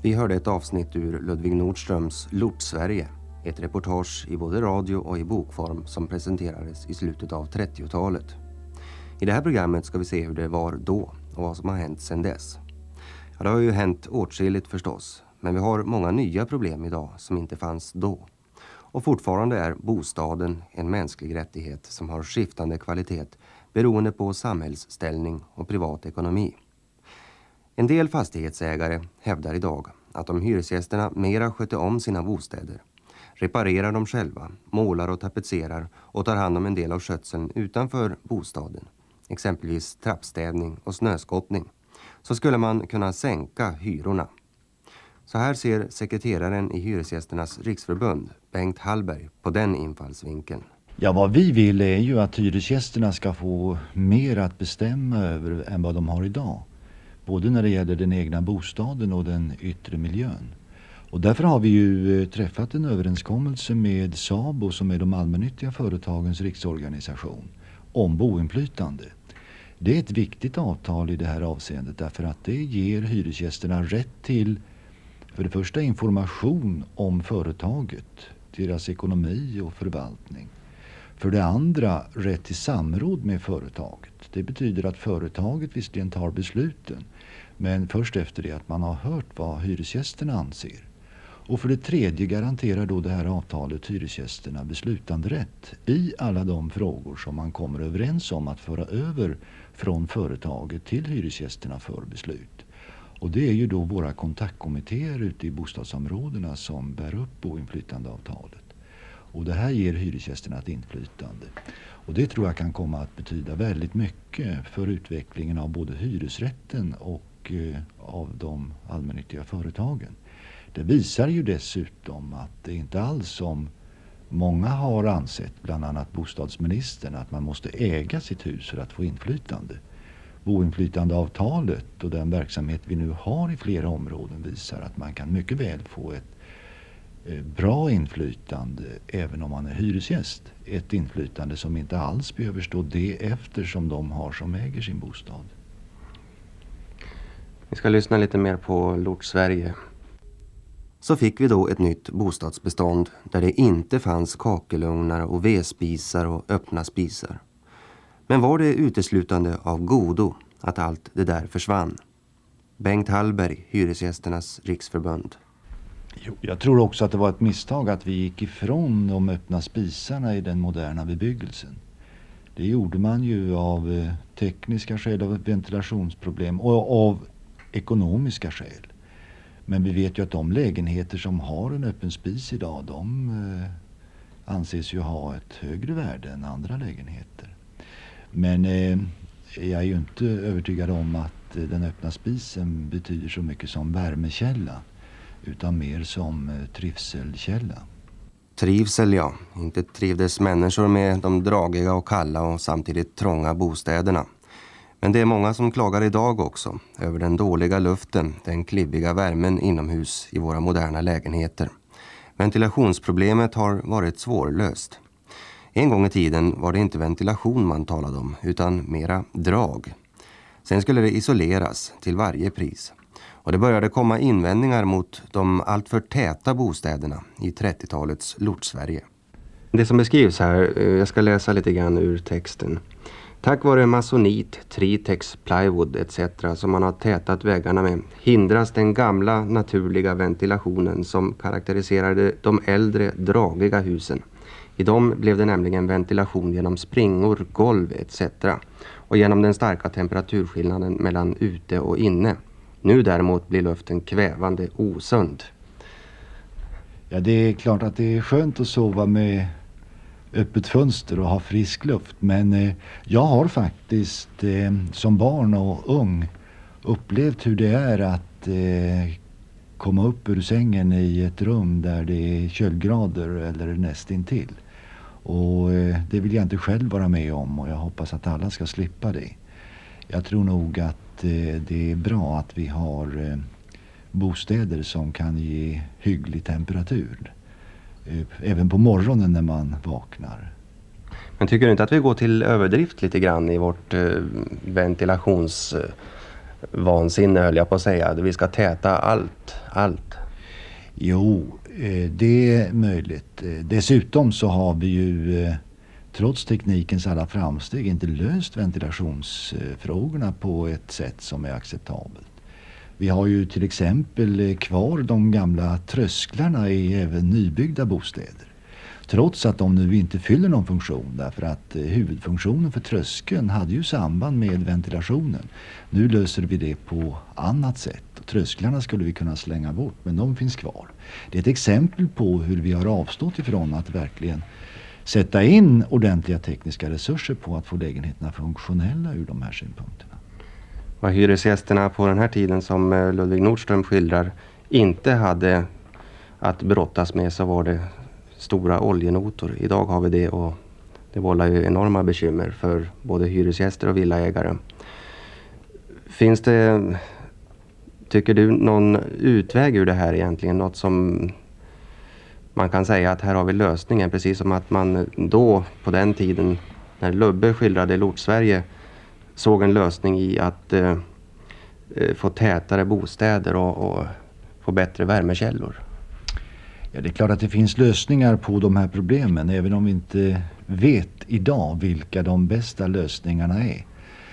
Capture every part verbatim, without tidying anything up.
Vi hörde ett avsnitt ur Ludvig Nordströms Lort-Sverige, ett reportage i både radio och i bokform som presenterades i slutet av trettiotalet. I det här programmet ska vi se hur det var då och vad som har hänt sedan dess. Ja, det har ju hänt åtskilligt förstås, men vi har många nya problem idag som inte fanns då. Och fortfarande är bostaden en mänsklig rättighet som har skiftande kvalitet beroende på samhällsställning och privat ekonomi. En del fastighetsägare hävdar idag att om hyresgästerna mera sköter om sina bostäder, reparerar dem själva, målar och tapetserar och tar hand om en del av skötseln utanför bostaden, exempelvis trappstädning och snöskottning, så skulle man kunna sänka hyrorna. Så här ser sekreteraren i Hyresgästernas riksförbund, Bengt Hallberg, på den infallsvinkeln. Ja, vad vi vill är ju att hyresgästerna ska få mer att bestämma över än vad de har idag. Både när det gäller den egna bostaden och den yttre miljön. Och därför har vi ju träffat en överenskommelse med SABO, som är de allmännyttiga företagens riksorganisation, om boinflytande. Det är ett viktigt avtal i det här avseendet därför att det ger hyresgästerna rätt till, för det första, information om företaget, deras ekonomi och förvaltning. För det andra, rätt till samråd med företaget. Det betyder att företaget visserligen tar besluten, men först efter det att man har hört vad hyresgästerna anser. Och för det tredje garanterar då det här avtalet hyresgästerna beslutanderätt i alla de frågor som man kommer överens om att föra över från företaget till hyresgästerna för beslut. Och det är ju då våra kontaktkommittéer ute i bostadsområdena som bär upp boinflytandeavtalet. Och det här ger hyresgästerna ett inflytande. Och det tror jag kan komma att betyda väldigt mycket för utvecklingen av både hyresrätten och eh, av de allmännyttiga företagen. Det visar ju dessutom att det inte alls som många har ansett, bland annat bostadsministern, att man måste äga sitt hus för att få inflytande. Boinflytandeavtalet och den verksamhet vi nu har i flera områden visar att man kan mycket väl få ett bra inflytande även om man är hyresgäst. Ett inflytande som inte alls behöver stå det efter som de har som äger sin bostad. Vi ska lyssna lite mer på Lort-Sverige. Så fick vi då ett nytt bostadsbestånd där det inte fanns kakelugnar och vedspisar och öppna spisar. Men var det uteslutande av godo att allt det där försvann? Bengt Hallberg, Hyresgästernas riksförbund. Jo, jag tror också att det var ett misstag att vi gick ifrån de öppna spisarna i den moderna bebyggelsen. Det gjorde man ju av tekniska skäl, av ventilationsproblem och av ekonomiska skäl. Men vi vet ju att de lägenheter som har en öppen spis idag, de eh, anses ju ha ett högre värde än andra lägenheter. Men eh, jag är ju inte övertygad om att eh, den öppna spisen betyder så mycket som värmekälla, utan mer som eh, trivselkälla. Trivsel, ja. Inte trivdes människor med de dragiga och kalla och samtidigt trånga bostäderna. Men det är många som klagar idag också över den dåliga luften, den klibbiga värmen inomhus i våra moderna lägenheter. Ventilationsproblemet har varit svårlöst. En gång i tiden var det inte ventilation man talade om, utan mera drag. Sen skulle det isoleras till varje pris. Och det började komma invändningar mot de alltför täta bostäderna i trettiotalets Lort-Sverige. Det som beskrivs här, jag ska läsa lite grann ur texten. Tack vare masonit, tritex, plywood et cetera som man har tätat väggarna med hindras den gamla naturliga ventilationen som karaktäriserade de äldre dragiga husen. I dem blev det nämligen ventilation genom springor, golv et cetera och genom den starka temperaturskillnaden mellan ute och inne. Nu däremot blir luften kvävande osund. Ja, det är klart att det är skönt att sova med öppet fönster och ha frisk luft. Men eh, jag har faktiskt eh, som barn och ung upplevt hur det är att eh, komma upp ur sängen i ett rum där det är köldgrader eller nästintill. Och eh, det vill jag inte själv vara med om, och jag hoppas att alla ska slippa det. Jag tror nog att eh, det är bra att vi har eh, bostäder som kan ge hygglig temperatur. Även på morgonen när man vaknar. Men tycker du inte att vi går till överdrift lite grann i vårt eh, ventilationsproblem vansinne, höll jag på att säga. Vi ska täta allt, allt. Jo, det är möjligt. Dessutom så har vi ju trots teknikens alla framsteg inte löst ventilationsfrågorna på ett sätt som är acceptabelt. Vi har ju till exempel kvar de gamla trösklarna i även nybyggda bostäder. Trots att de nu inte fyller någon funktion, därför att huvudfunktionen för tröskeln hade ju samband med ventilationen. Nu löser vi det på annat sätt. Trösklarna skulle vi kunna slänga bort, men de finns kvar. Det är ett exempel på hur vi har avstått ifrån att verkligen sätta in ordentliga tekniska resurser på att få lägenheterna funktionella ur de här synpunkterna. Vad hyresgästerna på den här tiden som Ludvig Nordström skildrar inte hade att brottas med, så var det stora oljenotor. Idag har vi det, och det vållar ju enorma bekymmer för både hyresgäster och villaägare. Finns det, tycker du, någon utväg ur det här egentligen? Något som man kan säga att här har vi lösningen, precis som att man då på den tiden när Lubbe skildrade Lort-Sverige såg en lösning i att eh, få tätare bostäder och, och få bättre värmekällor. Ja, det är klart att det finns lösningar på de här problemen, även om vi inte vet idag vilka de bästa lösningarna är.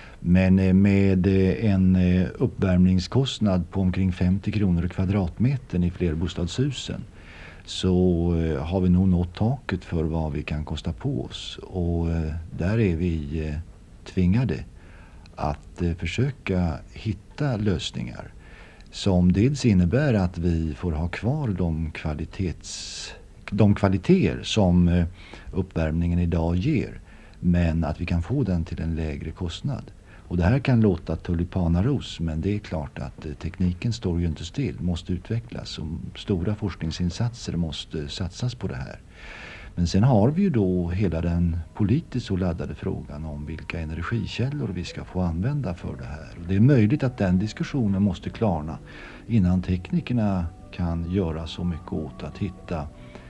Men med en uppvärmningskostnad på omkring femtio kronor kvadratmetern i flerbostadshusen så har vi nog nått taket för vad vi kan kosta på oss. Och där är vi tvingade att försöka hitta lösningar som dels innebär att vi får ha kvar de, kvalitets, de kvaliteter som uppvärmningen idag ger, men att vi kan få den till en lägre kostnad. Och det här kan låta tulipanaros, men det är klart att tekniken står ju inte still, måste utvecklas och stora forskningsinsatser måste satsas på det här. Men sen har vi ju då hela den politiskt så laddade frågan om vilka energikällor vi ska få använda för det här. Och det är möjligt att den diskussionen måste klarna innan teknikerna kan göra så mycket åt att hitta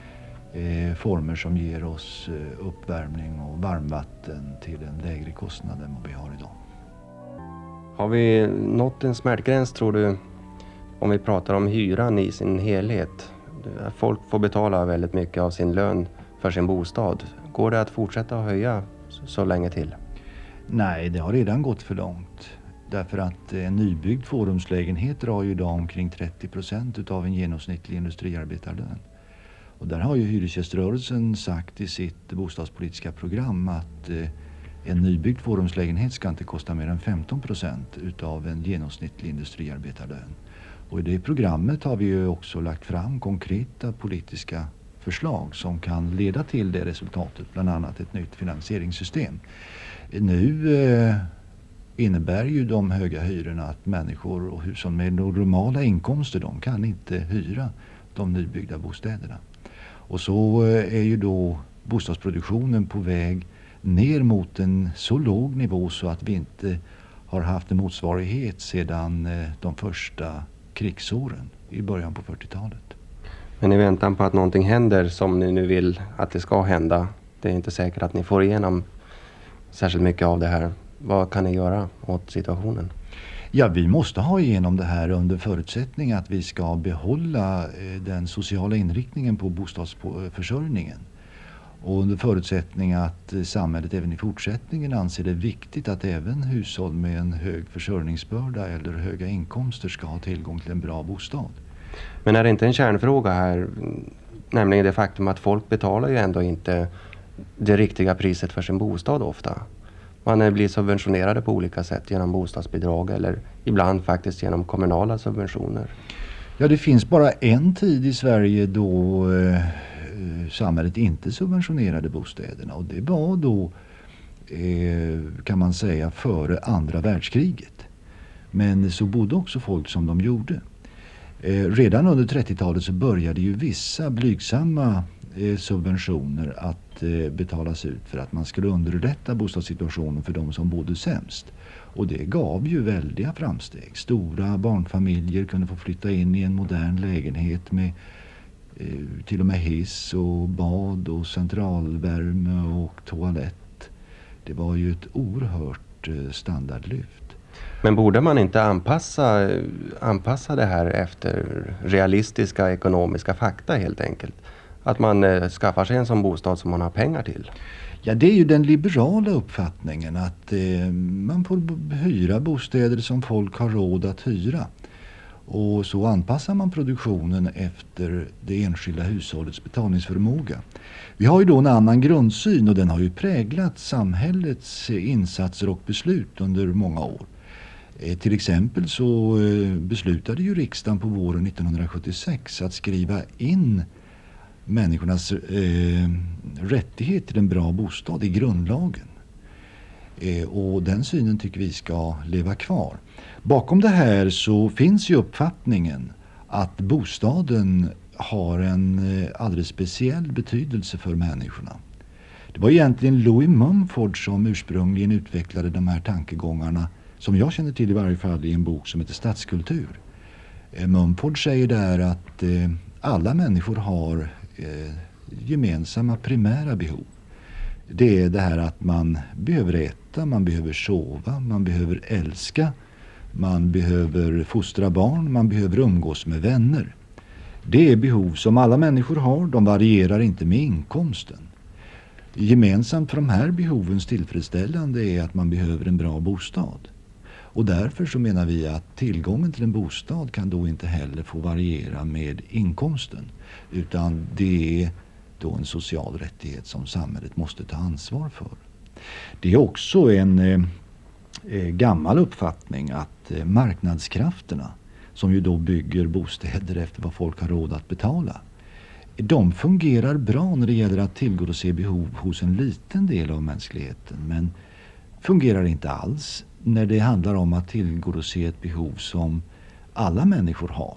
eh, former som ger oss eh, uppvärmning och varmvatten till en lägre kostnad än vad vi har idag. Har vi nått en smärtgräns, tror du, om vi pratar om hyran i sin helhet? Folk får betala väldigt mycket av sin lön för sin bostad. Går det att fortsätta att höja så länge till? Nej, det har redan gått för långt. Därför att en nybyggd tvårumslägenhet drar ju idag omkring trettio procent av en genomsnittlig industriarbetarlön. Och där har ju hyresgäströrelsen sagt i sitt bostadspolitiska program att en nybyggd tvårumslägenhet ska inte kosta mer än femton procent utav en genomsnittlig industriarbetarlön. Och i det programmet har vi ju också lagt fram konkreta politiska förslag som kan leda till det resultatet, bland annat ett nytt finansieringssystem. Nu eh, innebär ju de höga hyrorna att människor och hushåll med normala inkomster, de kan inte hyra de nybyggda bostäderna. Och så eh, är ju då bostadsproduktionen på väg ner mot en så låg nivå så att vi inte har haft en motsvarighet sedan eh, de första krigsåren i början på fyrtiotalet. Men i väntan på att någonting händer som ni nu vill att det ska hända, det är inte säkert att ni får igenom särskilt mycket av det här. Vad kan ni göra åt situationen? Ja, vi måste ha igenom det här under förutsättning att vi ska behålla den sociala inriktningen på bostadsförsörjningen. Och under förutsättning att samhället även i fortsättningen anser det viktigt att även hushåll med en hög försörjningsbörda eller höga inkomster ska ha tillgång till en bra bostad. Men är det inte en kärnfråga här, nämligen det faktum att folk betalar ju ändå inte det riktiga priset för sin bostad ofta. Man blir subventionerade på olika sätt genom bostadsbidrag eller ibland faktiskt genom kommunala subventioner. Ja, det finns bara en tid i Sverige då eh, samhället inte subventionerade bostäderna, och det var då eh, kan man säga före andra världskriget. Men så bodde också folk som de gjorde. Eh, redan under trettiotalet så började ju vissa blygsamma eh, subventioner att eh, betalas ut för att man skulle underlätta bostadssituationen för de som bodde sämst. Och det gav ju väldiga framsteg. Stora barnfamiljer kunde få flytta in i en modern lägenhet med eh, till och med hiss och bad och centralvärme och toalett. Det var ju ett oerhört eh, standardlyft. Men borde man inte anpassa, anpassa det här efter realistiska ekonomiska fakta helt enkelt? Att man eh, skaffar sig en sån bostad som man har pengar till? Ja, det är ju den liberala uppfattningen att eh, man får b- hyra bostäder som folk har råd att hyra. Och så anpassar man produktionen efter det enskilda hushållets betalningsförmåga. Vi har ju då en annan grundsyn och den har ju präglat samhällets insatser och beslut under många år. Eh, till exempel så eh, beslutade ju riksdagen på våren nittonhundrasjuttiosex att skriva in människornas eh, rättighet till en bra bostad i grundlagen. Eh, och den synen tycker vi ska leva kvar. Bakom det här så finns ju uppfattningen att bostaden har en eh, alldeles speciell betydelse för människorna. Det var egentligen Louis Mumford som ursprungligen utvecklade de här tankegångarna, som jag känner till i varje fall, i en bok som heter Stadskultur. Eh, Mumford säger där att eh, alla människor har eh, gemensamma primära behov. Det är det här att man behöver äta, man behöver sova, man behöver älska, man behöver fostra barn, man behöver umgås med vänner. Det är behov som alla människor har, de varierar inte med inkomsten. Gemensamt för de här behovens tillfredsställande är att man behöver en bra bostad. Och därför så menar vi att tillgången till en bostad kan då inte heller få variera med inkomsten, utan det är då en social rättighet som samhället måste ta ansvar för. Det är också en eh, gammal uppfattning att eh, marknadskrafterna, som ju då bygger bostäder efter vad folk har råd att betala, de fungerar bra när det gäller att tillgodose behov hos en liten del av mänskligheten, men fungerar inte alls när det handlar om att tillgodose ett behov som alla människor har.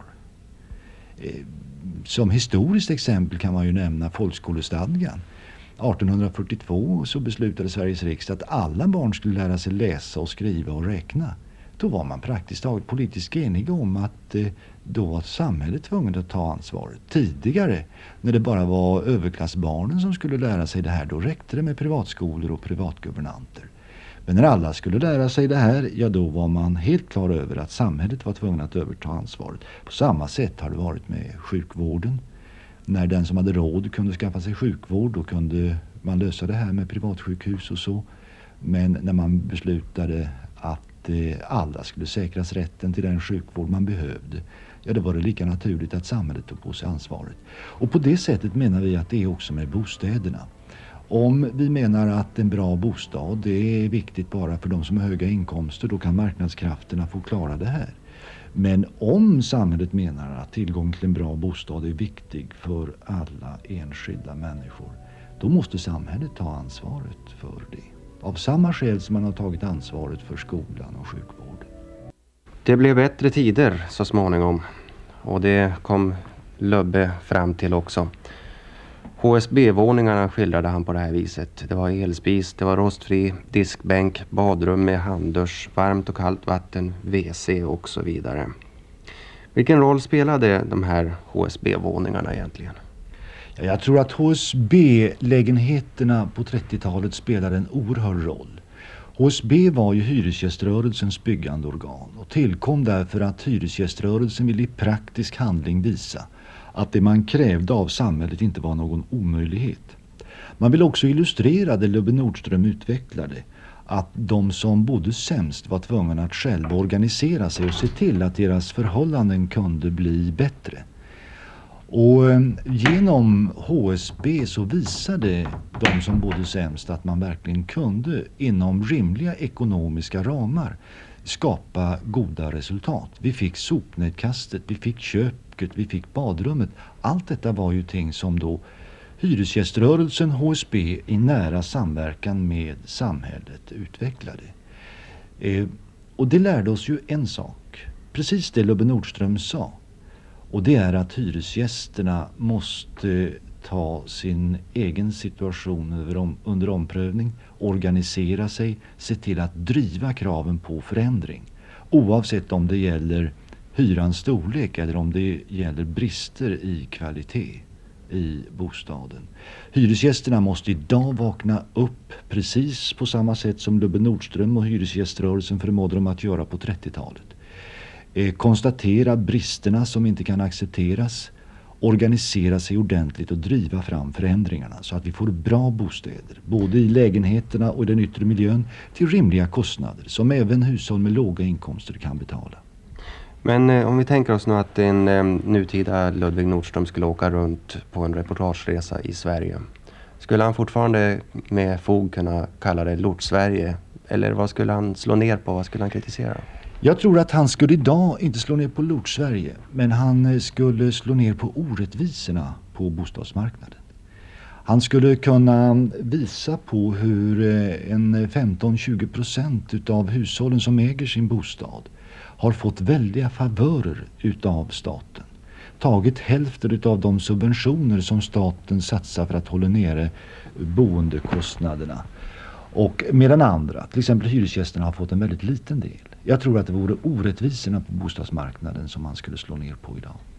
Som historiskt exempel kan man ju nämna folkskolestadgan. arton fyrtiotvå så beslutade Sveriges riksdag att alla barn skulle lära sig läsa och skriva och räkna. Då var man praktiskt taget politiskt enig om att eh, då var samhället tvungen att ta ansvaret. Tidigare, när det bara var överklassbarnen som skulle lära sig det här, då räckte det med privatskolor och privatguvernanter. Men när alla skulle lära sig det här, ja då var man helt klar över att samhället var tvungen att överta ansvaret. På samma sätt har det varit med sjukvården. När den som hade råd kunde skaffa sig sjukvård, då kunde man lösa det här med privatsjukhus och så. Men när man beslutade att eh, alla skulle säkras rätten till den sjukvård man behövde, ja då var det lika naturligt att samhället tog på sig ansvaret. Och på det sättet menar vi att det är också med bostäderna. Om vi menar att en bra bostad det är viktigt bara för de som har höga inkomster, då kan marknadskrafterna få klara det här. Men om samhället menar att tillgång till en bra bostad är viktig för alla enskilda människor, då måste samhället ta ansvaret för det. Av samma skäl som man har tagit ansvaret för skolan och sjukvården. Det blev bättre tider så småningom, och det kom Löbbe fram till också. H S B-våningarna skildrade han på det här viset. Det var elspis, det var rostfri diskbänk, badrum med handdusch, varmt och kallt vatten, W C och så vidare. Vilken roll spelade de här H S B-våningarna egentligen? Ja, jag tror att H S B-lägenheterna på trettiotalet spelade en oerhörd roll. H S B var ju hyresgäströrelsens byggande organ och tillkom därför att hyresgäströrelsen ville i praktisk handling visa att det man krävde av samhället inte var någon omöjlighet. Man vill också illustrera det Lubbe Nordström utvecklade, att de som bodde sämst var tvungna att själva organisera sig och se till att deras förhållanden kunde bli bättre. Och genom H S B så visade de som bodde sämst att man verkligen kunde inom rimliga ekonomiska ramar skapa goda resultat. Vi fick sopnedkastet, vi fick köket, vi fick badrummet. Allt detta var ju ting som då hyresgäströrelsen H S B i nära samverkan med samhället utvecklade. Eh, och det lärde oss ju en sak, precis det Lubbe Nordström sa. Och det är att hyresgästerna måste ta sin egen situation över om, under omprövning, organisera sig, se till att driva kraven på förändring. Oavsett om det gäller hyrans storlek eller om det gäller brister i kvalitet i bostaden. Hyresgästerna måste idag vakna upp precis på samma sätt som Lubbe Nordström och hyresgäströrelsen förmådde dem att göra på trettiotalet. Eh, konstatera bristerna som inte kan accepteras, organisera sig ordentligt och driva fram förändringarna så att vi får bra bostäder, både i lägenheterna och i den yttre miljön, till rimliga kostnader som även hushåll med låga inkomster kan betala. Men eh, om vi tänker oss nu att en eh, nutida Ludvig Nordström skulle åka runt på en reportageresa i Sverige. Skulle han fortfarande med fog kunna kalla det Lort-Sverige? Eller vad skulle han slå ner på? Vad skulle han kritisera? Jag tror att han skulle idag inte slå ner på Lort-Sverige, men han skulle slå ner på orättvisorna på bostadsmarknaden. Han skulle kunna visa på hur en femton till tjugo procent utav hushållen som äger sin bostad har fått väldiga favörer utav staten. Tagit hälften utav de subventioner som staten satsar för att hålla nere boendekostnaderna. Och medan andra, till exempel hyresgästerna, har fått en väldigt liten del. Jag tror att det vore orättvisorna på bostadsmarknaden som man skulle slå ner på idag.